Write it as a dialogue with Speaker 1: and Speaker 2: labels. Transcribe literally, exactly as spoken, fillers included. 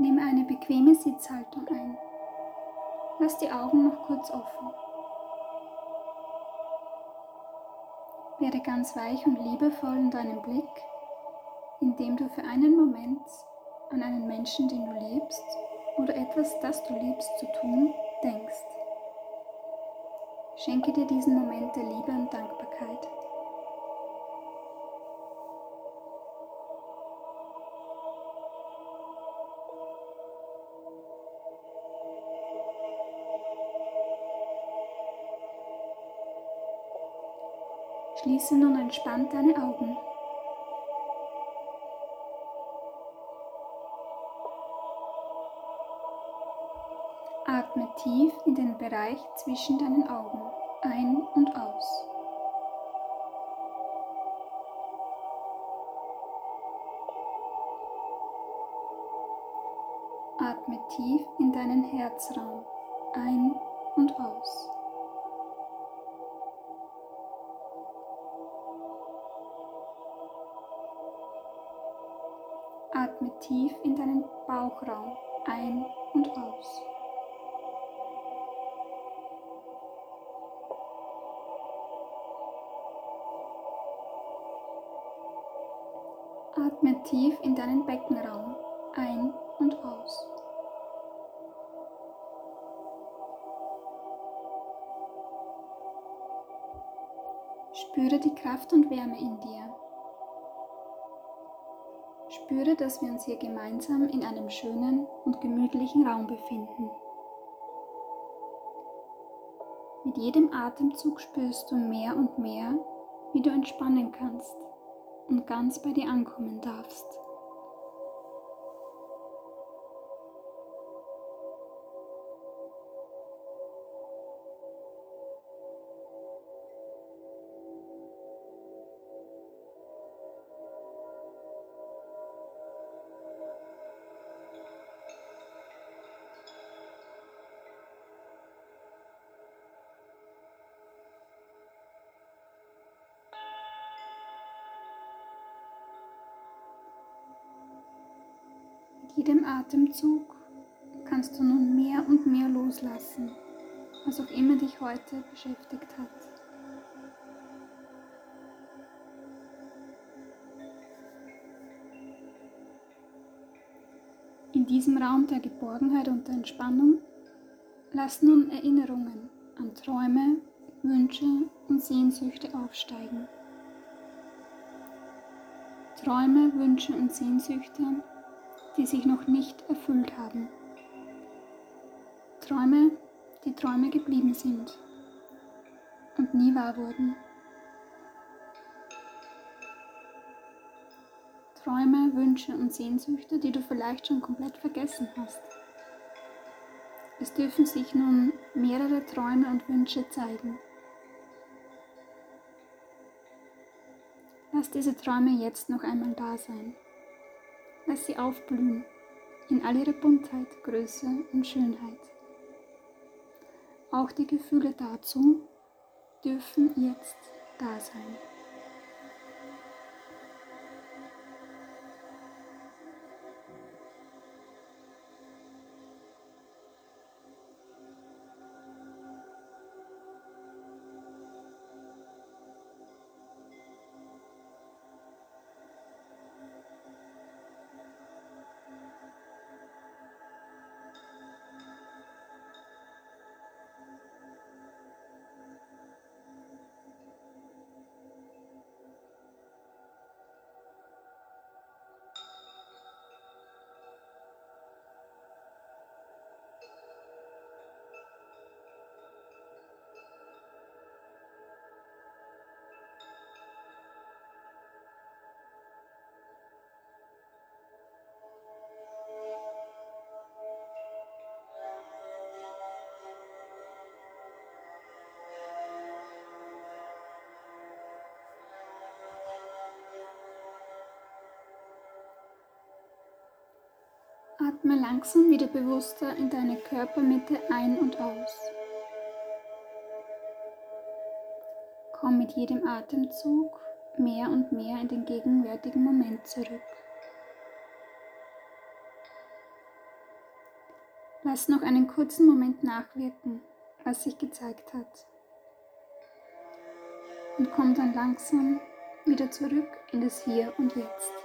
Speaker 1: Nehme eine bequeme Sitzhaltung ein. Lass die Augen noch kurz offen. Werde ganz weich und liebevoll in deinem Blick, indem du für einen Moment an einen Menschen, den du liebst, oder etwas, das du liebst zu tun, denkst. Schenke dir diesen Moment der Liebe und Dankbarkeit. Schließe nun entspannt deine Augen. Atme tief in den Bereich zwischen deinen Augen ein und aus. Atme tief in deinen Herzraum ein und aus. Atme tief in deinen Bauchraum ein und aus. Atme tief in deinen Beckenraum ein und aus. Spüre die Kraft und Wärme in dir. Spüre, dass wir uns hier gemeinsam in einem schönen und gemütlichen Raum befinden. Mit jedem Atemzug spürst du mehr und mehr, wie du entspannen kannst und ganz bei dir ankommen darfst. Mit jedem Atemzug kannst du nun mehr und mehr loslassen, was auch immer dich heute beschäftigt hat. In diesem Raum der Geborgenheit und der Entspannung lass nun Erinnerungen an Träume, Wünsche und Sehnsüchte aufsteigen. Träume, Wünsche und Sehnsüchte, die sich noch nicht erfüllt haben. Träume, die Träume geblieben sind und nie wahr wurden. Träume, Wünsche und Sehnsüchte, die du vielleicht schon komplett vergessen hast. Es dürfen sich nun mehrere Träume und Wünsche zeigen. Lass diese Träume jetzt noch einmal da sein. Lass sie aufblühen in all ihrer Buntheit, Größe und Schönheit. Auch die Gefühle dazu dürfen jetzt da sein. Atme langsam wieder bewusster in deine Körpermitte ein und aus. Komm mit jedem Atemzug mehr und mehr in den gegenwärtigen Moment zurück. Lass noch einen kurzen Moment nachwirken, was sich gezeigt hat. Und komm dann langsam wieder zurück in das Hier und Jetzt.